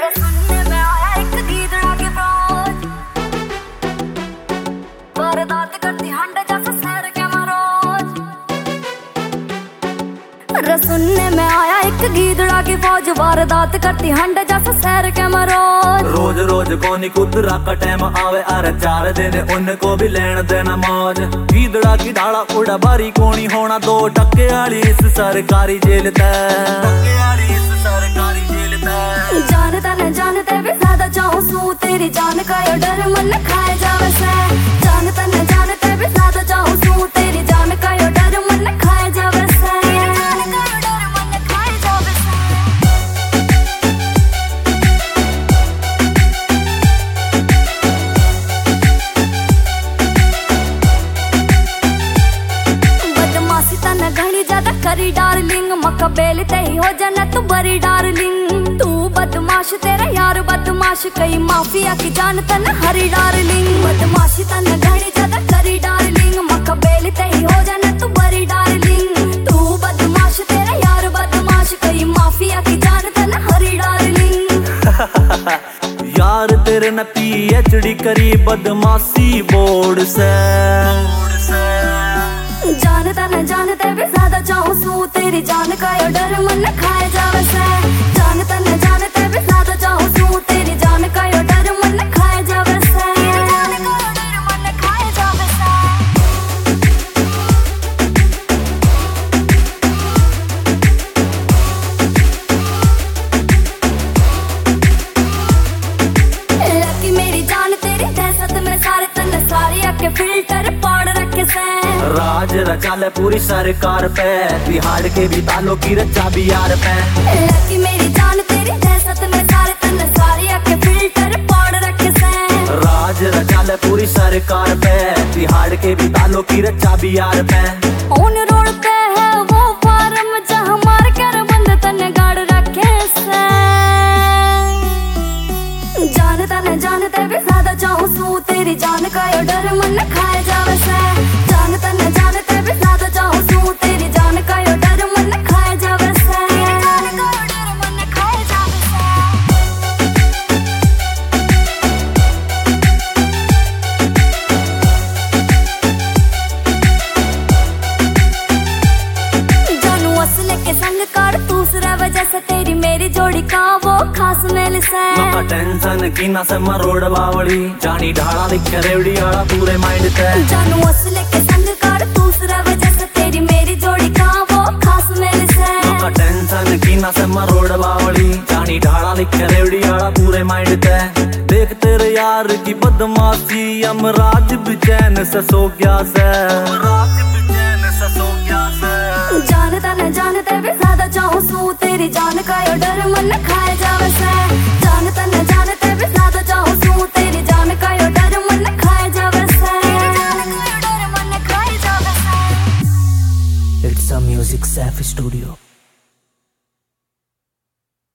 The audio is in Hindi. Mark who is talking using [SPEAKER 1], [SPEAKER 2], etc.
[SPEAKER 1] सुनने में आया एक गीदड़ा की फौज, वारदात करती हंडे जैसे शहर के मरोज। सुनने में आया एक गीदड़ा की फौज, वारदात करती हंडे जैसे शहर के मरोज।
[SPEAKER 2] रोज रोज कोनी कुतरा का टाइम आवे, अरे 4 दिन उनको भी लेन देना मौज। गीदड़ा की ढाला उड़ा बारी कोनी होना, 2 टक्के वाली इस सरकारी जेल
[SPEAKER 1] जानता न जानते भी ज्यादा चाहूं सू, तेरी जान का ये डर मन खाए जावे से। जानता न जानते भी ज्यादा चाहूं सू, तेरी जान का ये डर मन खाए जावे से। बदमाशी तना घनी ज्यादा करी डार्लिंग, मक्का बेल ते ही हो जाना तू बड़ी डार्लिंग। तू बदमाश तेरा यार बदमाश, कई माफिया की जान तना हरी डार्लिंग। बदमाशी तना घनी ज्यादा करी डार्लिंग, मक्का बेल ते ही हो जाना तू बड़ी डार्लिंग। तू बदमाश तेरा यार बदमाश, कई माफिया की जान तना हरी डार्लिंग।
[SPEAKER 2] यार तेरे न PhD करी बदमाशी बोर्ड से।
[SPEAKER 1] जानता न जानते भी ज्यादा चाहूं सू, तेरी जान का ये डर मन खाए जावे से। जानता न जानते भी ज्यादा चाहूं सू, तेरी जान का ये डर मन खाए जावे से। लकी मेरी जान तेरी दहशत में सारे तन सारी आके फिल्टर पाड़ रखे से।
[SPEAKER 2] राज रचा ले पूरी सरकार पे, बिहार के भी तालों की रचा भी यार पे।
[SPEAKER 1] लकी मेरी जान तेरी दहशत में सारे तन सारी आके फिल्टर पाड़ रखे से।
[SPEAKER 2] राज रचा ले पूरी सरकार पे, बिहार के भी तालों की रचा भी यार पे।
[SPEAKER 1] उन रोड पे है वो फार्म जहाँ मार कर बंद तन गाड़ रखे से। जानता न जानते भी ज्यादा चाहूं सू, तेरी जान का ये डर मन खाए जावे से। जानता न जानते भी ज्यादा चाहूं सू, तेरी जान का ये डर मन खाए जावे से। जानू असले के संग काट दूसरा वजह से, तेरी मेरी जोड़ी का वो खास मेल से।
[SPEAKER 2] मका टेंशन की ना से मरोड़ बावड़ी, जानी ढाला लिखे रेवड़ी आड़ा पूरे माइंड ते।
[SPEAKER 1] जानू असले के संग काट दूसरा वजह से, तेरी मेरी जोड़ी का वो खास मेल से।
[SPEAKER 2] मका टेंशन की ना से मरोड़ बावड़ी, जानी ढाला लिखे रेवड़ी आड़ा पूरे माइंड ते। देख तेरे यार की बदमाशी, यमराज बेचैन से सो गया से।
[SPEAKER 1] जानता न जानते भी ज्यादा चाहूं सू, तेरी जान का ये डर मन खाए जावे से। जानता न जानते भी ज्यादा चाहूं सू, तेरी जान का ये डर मन खाए जावे से।
[SPEAKER 2] It's a music safe studio.